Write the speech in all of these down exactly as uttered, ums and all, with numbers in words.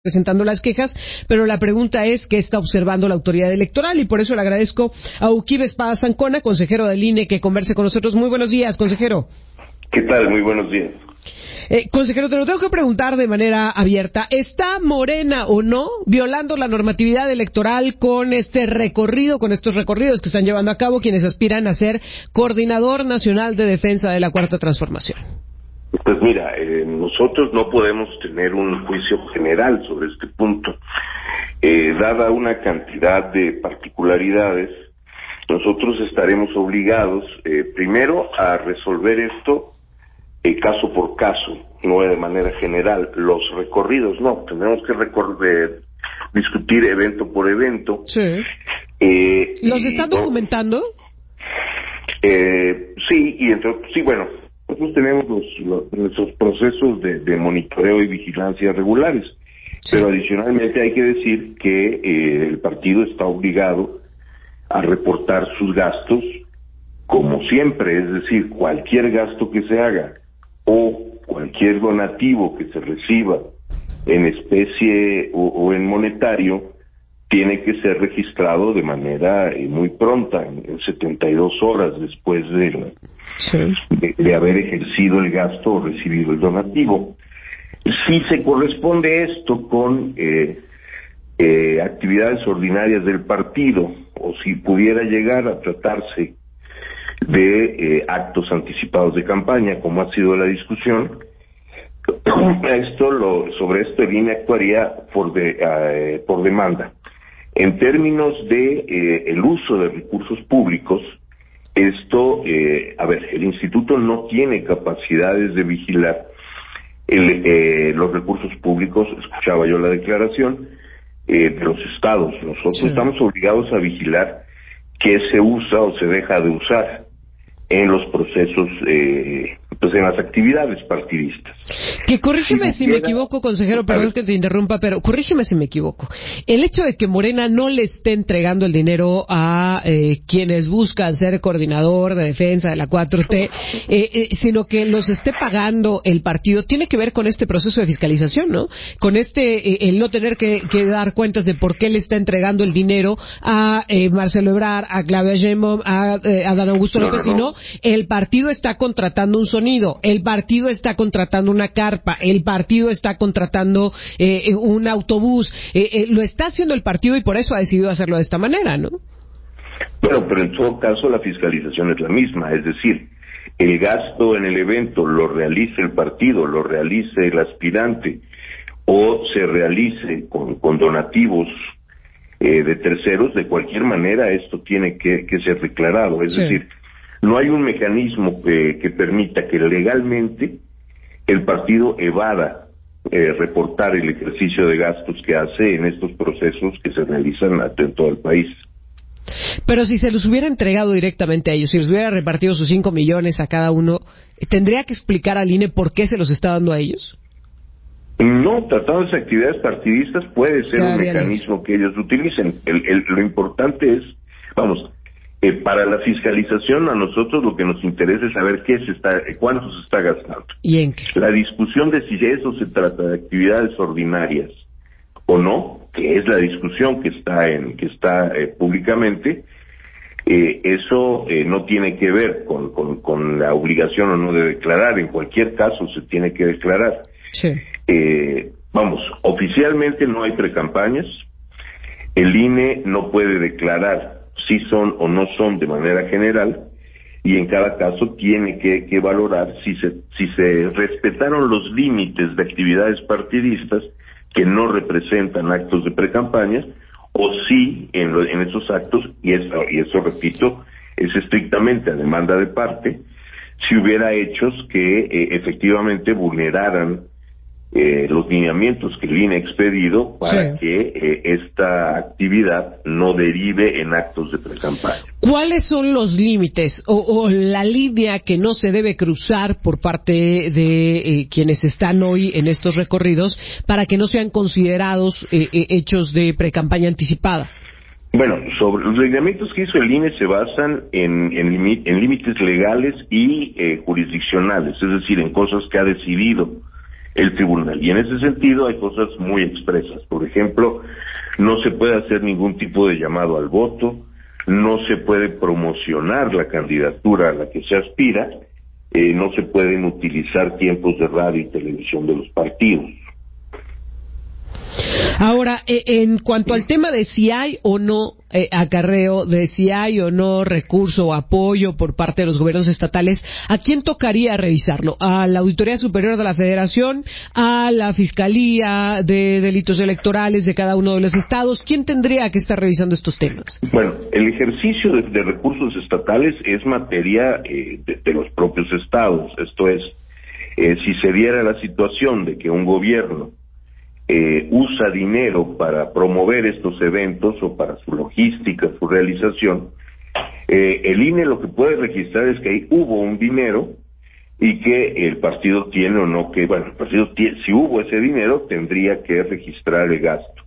presentando las quejas, pero la pregunta es qué está observando la autoridad electoral, y por eso le agradezco a Uquibe Espada Zancona, consejero del I N E, que converse con nosotros. Muy buenos días, consejero. ¿Qué tal? Muy buenos días. Eh, consejero, te lo tengo que preguntar de manera abierta. ¿Está Morena o no violando la normatividad electoral con este recorrido, con estos recorridos que están llevando a cabo quienes aspiran a ser coordinador nacional de defensa de la Cuarta Transformación? Pues mira, eh, nosotros no podemos tener un juicio general sobre este punto. Eh, dada una cantidad de particularidades, nosotros estaremos obligados, eh, primero, a resolver esto eh, caso por caso, no de manera general. Los recorridos, no, tendremos que recorrer, discutir evento por evento. Sí. Eh, ¿Los y, están documentando? Eh, sí, y entonces, sí, bueno, nosotros tenemos los, los, nuestros procesos de, de monitoreo y vigilancia regulares, sí. Pero adicionalmente hay que decir que eh, el partido está obligado a reportar sus gastos como siempre, es decir, cualquier gasto que se haga o cualquier donativo que se reciba en especie o, o en monetario tiene que ser registrado de manera eh, muy pronta, en setenta y dos horas después de, la, sí. de, de haber ejercido el gasto o recibido el donativo. Si se corresponde esto con eh, eh, actividades ordinarias del partido, o si pudiera llegar a tratarse de eh, actos anticipados de campaña, como ha sido la discusión, esto lo, sobre esto el I N E actuaría por, de, eh, por demanda. En términos de eh, el uso de recursos públicos, esto, eh, a ver, el instituto no tiene capacidades de vigilar el, eh, los recursos públicos, escuchaba yo la declaración, eh, de los estados. Nosotros sí. estamos obligados a vigilar qué se usa o se deja de usar en los procesos, eh, pues en las actividades partidistas. Que corrígeme si, si me equivoco, consejero, perdón que te interrumpa, pero corrígeme si me equivoco. El hecho de que Morena no le esté entregando el dinero a eh, quienes buscan ser coordinador de defensa de la cuatro T, eh, eh, sino que los esté pagando el partido, tiene que ver con este proceso de fiscalización, ¿no? Con este, eh, el no tener que, que dar cuentas de por qué le está entregando el dinero a eh, Marcelo Ebrard, a Claudia Sheinbaum, a eh, Adán Augusto no, López, no, no. sino el partido está contratando un sonido, el partido está contratando una carpa, el partido está contratando eh, un autobús, eh, eh, lo está haciendo el partido y por eso ha decidido hacerlo de esta manera, ¿no? Bueno, pero en todo caso la fiscalización es la misma, es decir, el gasto en el evento lo realice el partido, lo realice el aspirante o se realice con, con donativos eh, de terceros, de cualquier manera esto tiene que, que ser declarado, es sí. decir, no hay un mecanismo que, que permita que legalmente el partido evada eh, reportar el ejercicio de gastos que hace en estos procesos que se realizan en todo el país. Pero si se los hubiera entregado directamente a ellos, si les hubiera repartido sus cinco millones a cada uno, ¿tendría que explicar al I N E por qué se los está dando a ellos? No, tratándose de actividades partidistas puede ser un mecanismo que ellos utilicen. El, el, lo importante es, vamos, Eh, para la fiscalización a nosotros lo que nos interesa es saber qué se está, eh, cuánto se está gastando. ¿Y en qué? La discusión de si eso se trata de actividades ordinarias o no, que es la discusión que está en que está eh, públicamente, eh, eso eh, no tiene que ver con, con, con la obligación o no de declarar. En cualquier caso se tiene que declarar. Sí. Eh, vamos, oficialmente no hay precampañas. El I N E no puede declarar si son o no son de manera general, y en cada caso tiene que, que valorar si se, si se respetaron los límites de actividades partidistas que no representan actos de precampañas, o si en, lo, en esos actos, y eso, y eso repito, es estrictamente a demanda de parte, si hubiera hechos que eh, efectivamente vulneraran Eh, los lineamientos que el I N E ha expedido para sí. que eh, esta actividad no derive en actos de precampaña. ¿Cuáles son los límites o, o la línea que no se debe cruzar por parte de eh, quienes están hoy en estos recorridos para que no sean considerados eh, eh, hechos de precampaña anticipada? Bueno, sobre los lineamientos que hizo el I N E se basan en, en, limi- en límites legales y eh, jurisdiccionales, es decir, en cosas que ha decidido el tribunal. Y en ese sentido hay cosas muy expresas. Por ejemplo, no se puede hacer ningún tipo de llamado al voto, no se puede promocionar la candidatura a la que se aspira, eh, no se pueden utilizar tiempos de radio y televisión de los partidos. Ahora, eh, en cuanto al tema de si hay o no eh, acarreo, de si hay o no recurso o apoyo por parte de los gobiernos estatales, ¿a quién tocaría revisarlo? ¿A la Auditoría Superior de la Federación? ¿A la Fiscalía de Delitos Electorales de cada uno de los estados? ¿Quién tendría que estar revisando estos temas? Bueno, el ejercicio de, de recursos estatales es materia eh, de, de los propios estados. Esto es, eh, si se diera la situación de que un gobierno Eh, usa dinero para promover estos eventos o para su logística, su realización, eh, el I N E lo que puede registrar es que ahí hubo un dinero y que el partido tiene o no que, bueno, el partido tiene, si hubo ese dinero tendría que registrar el gasto.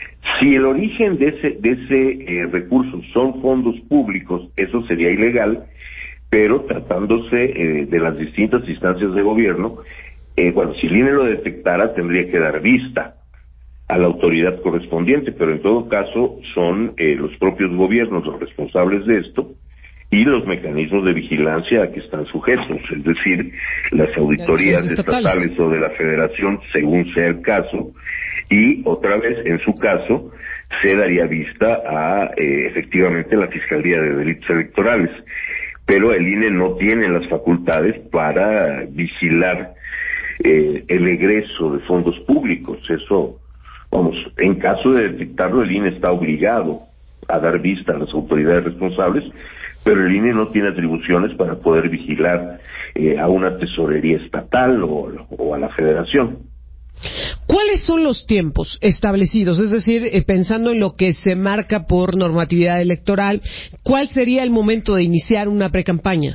Si el origen de ese, de ese eh, recurso son fondos públicos, eso sería ilegal, pero tratándose eh, de las distintas instancias de gobierno, Eh, bueno, si el I N E lo detectara, tendría que dar vista a la autoridad correspondiente, pero en todo caso son eh, los propios gobiernos los responsables de esto y los mecanismos de vigilancia a que están sujetos, es decir, las auditorías estatales. estatales o de la federación, según sea el caso, y otra vez, en su caso, se daría vista a, eh, efectivamente, la Fiscalía de Delitos Electorales, pero el I N E no tiene las facultades para vigilar Eh, el egreso de fondos públicos. Eso, vamos, en caso de detectarlo, el I N E está obligado a dar vista a las autoridades responsables, pero el I N E no tiene atribuciones para poder vigilar eh, a una tesorería estatal o, o a la federación. ¿Cuáles son los tiempos establecidos? Es decir, eh, pensando en lo que se marca por normatividad electoral, ¿cuál sería el momento de iniciar una precampaña?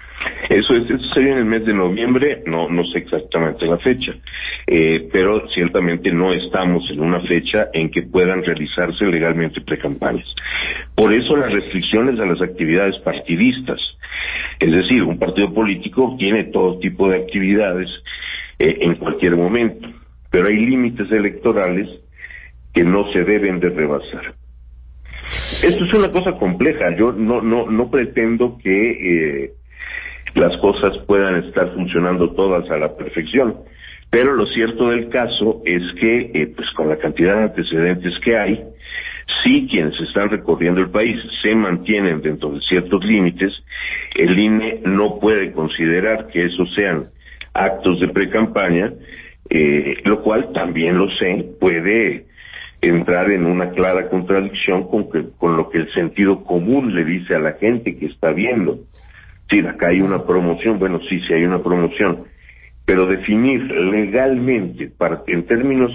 Eso es, eso sería en el mes de noviembre, no, no sé exactamente la fecha, eh, pero ciertamente no estamos en una fecha en que puedan realizarse legalmente precampañas. Por eso las restricciones a las actividades partidistas, es decir, un partido político tiene todo tipo de actividades eh, en cualquier momento, pero hay límites electorales que no se deben de rebasar. Esto es una cosa compleja, yo no, no, no pretendo que eh, las cosas puedan estar funcionando todas a la perfección, pero lo cierto del caso es que, eh, pues con la cantidad de antecedentes que hay, si quienes están recorriendo el país se mantienen dentro de ciertos límites, el I N E no puede considerar que esos sean actos de precampaña, eh, lo cual también lo sé, puede entrar en una clara contradicción con, que, con lo que el sentido común le dice a la gente que está viendo. Sí, acá hay una promoción, bueno, sí, sí hay una promoción, pero definir legalmente, para, en términos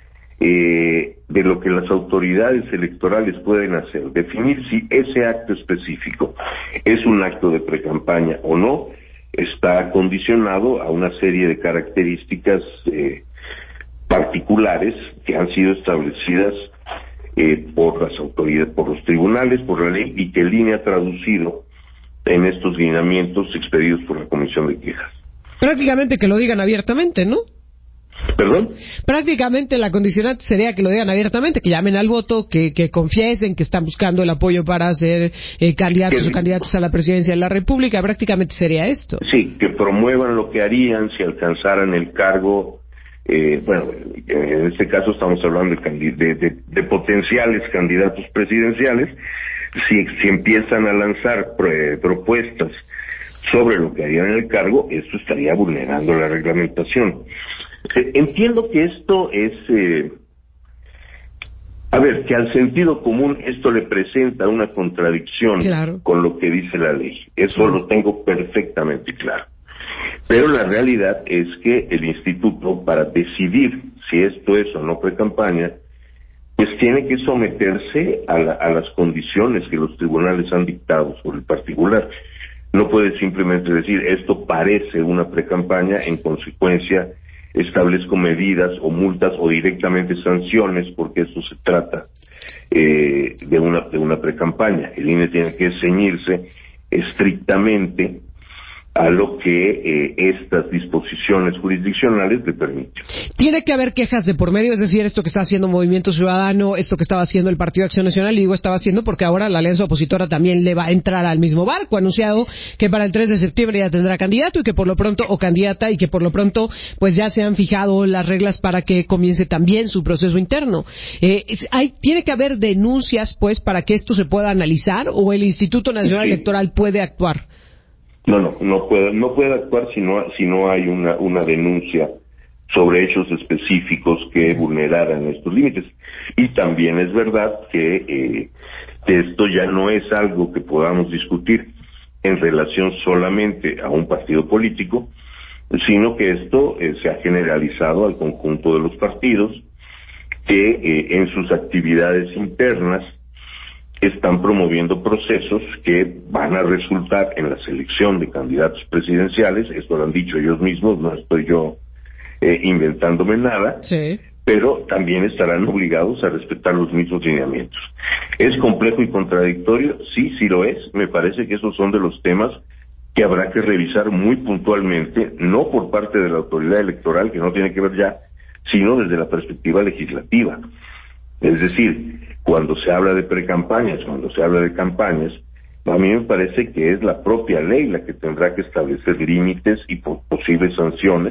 eh, de lo que las autoridades electorales pueden hacer, definir si ese acto específico es un acto de precampaña o no, está condicionado a una serie de características eh, particulares que han sido establecidas eh, por las autoridades, por los tribunales, por la ley, y que el I N E ha traducido en estos lineamientos expedidos por la Comisión de Quejas. Prácticamente que lo digan abiertamente, ¿no? ¿Perdón? Prácticamente la condicionante sería que lo digan abiertamente, que llamen al voto, que, que confiesen que están buscando el apoyo para ser eh, candidatos que, o candidatos a la presidencia de la República. Prácticamente sería esto. Sí, que promuevan lo que harían si alcanzaran el cargo. Eh, bueno, en este caso estamos hablando de, de, de, de potenciales candidatos presidenciales. Si, si empiezan a lanzar pre, propuestas sobre lo que harían en el cargo, esto estaría vulnerando la reglamentación. Eh, entiendo que esto es, eh, a ver, que al sentido común esto le presenta una contradicción claro. con lo que dice la ley. Eso claro. Lo tengo perfectamente claro. Pero la realidad es que el instituto, para decidir si esto es o no precampaña, pues tiene que someterse a, la, a las condiciones que los tribunales han dictado sobre el particular. No puede simplemente decir, esto parece una precampaña, en consecuencia establezco medidas o multas o directamente sanciones, porque eso se trata eh, de una de una precampaña. El I N E tiene que ceñirse estrictamente a lo que eh, estas disposiciones jurisdiccionales le permiten. Tiene que haber quejas de por medio, es decir, esto que está haciendo Movimiento Ciudadano, esto que estaba haciendo el Partido de Acción Nacional, y digo estaba haciendo porque ahora la alianza opositora también le va a entrar al mismo barco, ha anunciado que para el tres de septiembre ya tendrá candidato y que por lo pronto, o candidata, y que por lo pronto pues ya se han fijado las reglas para que comience también su proceso interno. Eh, hay, tiene que haber denuncias pues para que esto se pueda analizar, o el Instituto Nacional Sí. Electoral puede actuar. No, no, no puede, no puede actuar si no, si no hay una, una denuncia sobre hechos específicos que vulneraran estos límites. Y también es verdad que, eh, que esto ya no es algo que podamos discutir en relación solamente a un partido político, sino que esto eh, se ha generalizado al conjunto de los partidos que eh, en sus actividades internas están promoviendo procesos que van a resultar en la selección de candidatos presidenciales. Esto lo han dicho ellos mismos, no estoy yo eh, inventándome nada, Sí. pero también estarán obligados a respetar los mismos lineamientos. ¿Es complejo y contradictorio? Sí, sí lo es. Me parece que esos son de los temas que habrá que revisar muy puntualmente, no por parte de la autoridad electoral, que no tiene que ver ya, sino desde la perspectiva legislativa. Es decir, cuando se habla de precampañas, cuando se habla de campañas, a mí me parece que es la propia ley la que tendrá que establecer límites y po- posibles sanciones,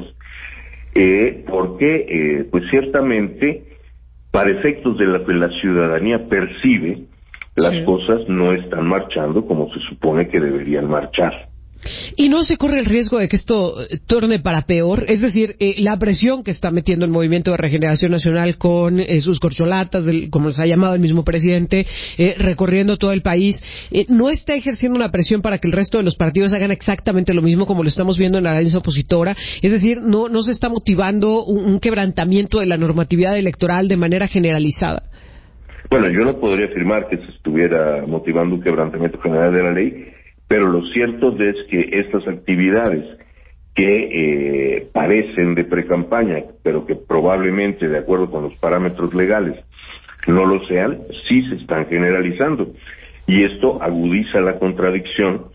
eh, porque, eh, pues ciertamente, para efectos de lo que la ciudadanía percibe, las Sí. cosas no están marchando como se supone que deberían marchar. ¿Y no se corre el riesgo de que esto eh, torne para peor? Es decir, eh, la presión que está metiendo el Movimiento de Regeneración Nacional con eh, sus corcholatas, del, como les ha llamado el mismo presidente, eh, recorriendo todo el país, eh, ¿no está ejerciendo una presión para que el resto de los partidos hagan exactamente lo mismo como lo estamos viendo en la alianza opositora? Es decir, ¿no, no se está motivando un, un quebrantamiento de la normatividad electoral de manera generalizada? Bueno, yo no podría afirmar que se estuviera motivando un quebrantamiento general de la ley, pero lo cierto es que estas actividades que eh, parecen de precampaña, pero que probablemente, de acuerdo con los parámetros legales, no lo sean, sí se están generalizando. Y esto agudiza la contradicción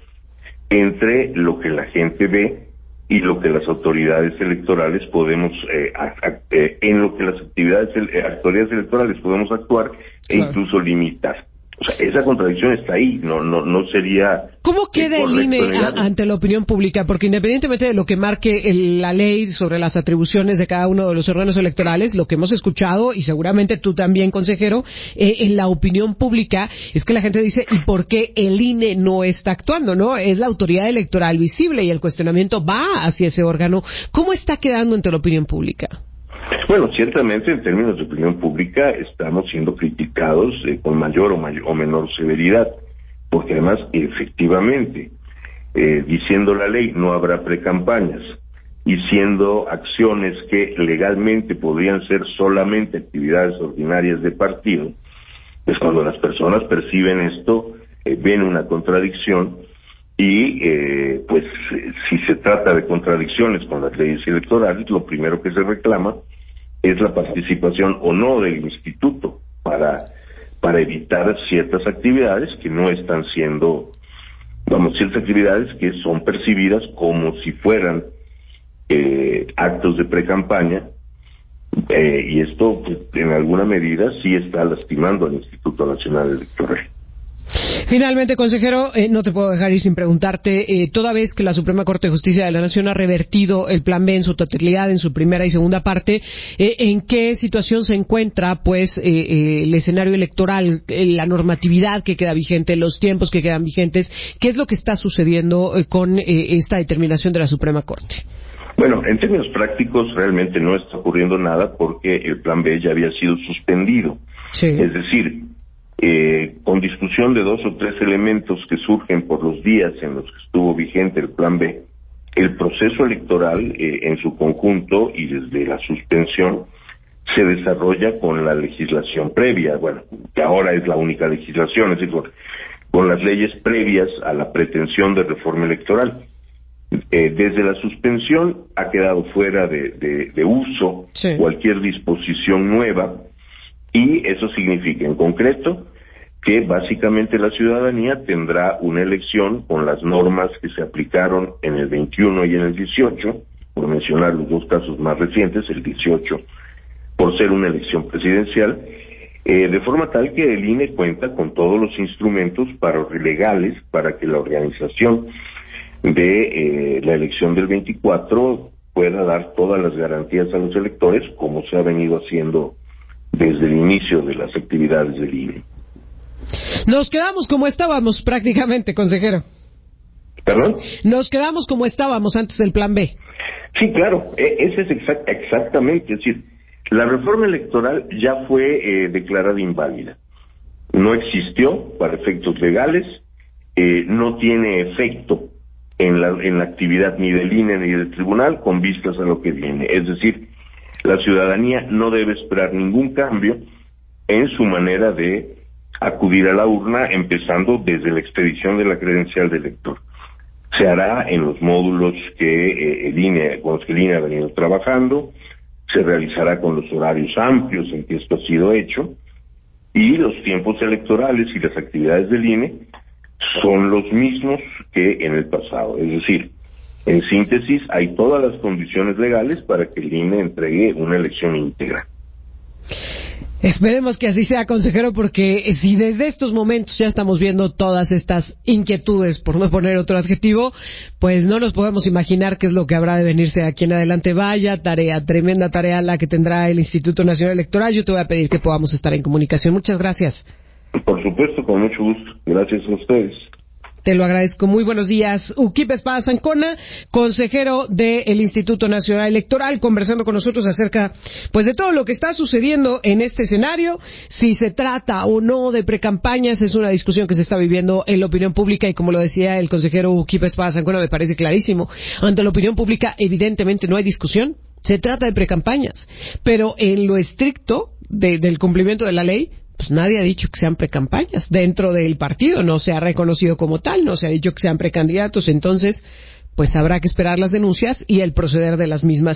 entre lo que la gente ve y lo que las autoridades electorales podemos, eh, a, a, eh, en lo que las actividades, eh, autoridades electorales podemos actuar e Claro. incluso limitar. O sea, esa contradicción está ahí, no no no sería... ¿Cómo queda eh, el I N E a- negarlo. ante la opinión pública? Porque independientemente de lo que marque el- la ley sobre las atribuciones de cada uno de los órganos electorales, lo que hemos escuchado, y seguramente tú también, consejero, eh, en la opinión pública, es que la gente dice, ¿y por qué el I N E no está actuando? ¿No? Es la autoridad electoral visible y el cuestionamiento va hacia ese órgano. ¿Cómo está quedando ante la opinión pública? Bueno, ciertamente en términos de opinión pública estamos siendo criticados eh, con mayor o, mayor o menor severidad, porque además, efectivamente, eh, diciendo la ley no habrá precampañas y siendo acciones que legalmente podrían ser solamente actividades ordinarias de partido, pues cuando las personas perciben esto, eh, ven una contradicción y eh, pues eh, si se trata de contradicciones con las leyes electorales, lo primero que se reclama es la participación o no del instituto para para evitar ciertas actividades que no están siendo, vamos, ciertas actividades que son percibidas como si fueran eh, actos de precampaña, eh, y esto pues, en alguna medida sí está lastimando al Instituto Nacional Electoral. Finalmente, consejero, eh, no te puedo dejar ir sin preguntarte, eh, toda vez que la Suprema Corte de Justicia de la Nación ha revertido el Plan B en su totalidad, en su primera y segunda parte, eh, ¿en qué situación se encuentra, pues, eh, eh, el escenario electoral, eh, la normatividad que queda vigente, los tiempos que quedan vigentes? ¿Qué es lo que está sucediendo eh, con eh, esta determinación de la Suprema Corte? Bueno, en términos prácticos realmente no está ocurriendo nada porque el Plan B ya había sido suspendido. Sí. Es decir, eh, con discusión de dos o tres elementos que surgen por los días en los que estuvo vigente el Plan B, el proceso electoral eh, en su conjunto y desde la suspensión se desarrolla con la legislación previa, bueno, que ahora es la única legislación, es decir, con, con las leyes previas a la pretensión de reforma electoral. Eh, desde la suspensión ha quedado fuera de, de, de uso Sí. cualquier disposición nueva, y eso significa en concreto que básicamente la ciudadanía tendrá una elección con las normas que se aplicaron en el veintiuno y en el dieciocho, por mencionar los dos casos más recientes, el dieciocho por ser una elección presidencial, eh, de forma tal que el I N E cuenta con todos los instrumentos para legales para que la organización de eh, la elección del veinticuatro pueda dar todas las garantías a los electores, como se ha venido haciendo desde el inicio de las actividades del I N E. Nos quedamos como estábamos prácticamente, consejero. ¿Perdón? Nos quedamos como estábamos antes del plan B. Sí, claro, ese es exact, exactamente, es decir, la reforma electoral ya fue eh, declarada inválida. No existió para efectos legales, eh, no tiene efecto en la, en la actividad ni del I N E ni del tribunal con vistas a lo que viene. Es decir, la ciudadanía no debe esperar ningún cambio en su manera de acudir a la urna, empezando desde la expedición de la credencial de elector. Se hará en los módulos que eh, el I N E, con los que el I N E ha venido trabajando, se realizará con los horarios amplios en que esto ha sido hecho, y los tiempos electorales y las actividades del I N E son los mismos que en el pasado. Es decir, en síntesis, hay todas las condiciones legales para que el I N E entregue una elección íntegra. Esperemos que así sea, consejero, porque si desde estos momentos ya estamos viendo todas estas inquietudes, por no poner otro adjetivo, pues no nos podemos imaginar qué es lo que habrá de venirse aquí en adelante. Vaya tarea, tremenda tarea la que tendrá el Instituto Nacional Electoral. Yo te voy a pedir que podamos estar en comunicación. Muchas gracias. Por supuesto, con mucho gusto. Gracias a ustedes. Te lo agradezco. Muy buenos días. Uquipe Espada Sancona, consejero del Instituto Nacional Electoral, conversando con nosotros acerca pues de todo lo que está sucediendo en este escenario. Si se trata o no de precampañas, es una discusión que se está viviendo en la opinión pública, y como lo decía el consejero Uquipe Espada Sancona, me parece clarísimo. Ante la opinión pública, evidentemente no hay discusión. Se trata de precampañas. Pero en lo estricto de, del cumplimiento de la ley, pues nadie ha dicho que sean precampañas. Dentro del partido no se ha reconocido como tal, no se ha dicho que sean precandidatos. Entonces, pues habrá que esperar las denuncias y el proceder de las mismas.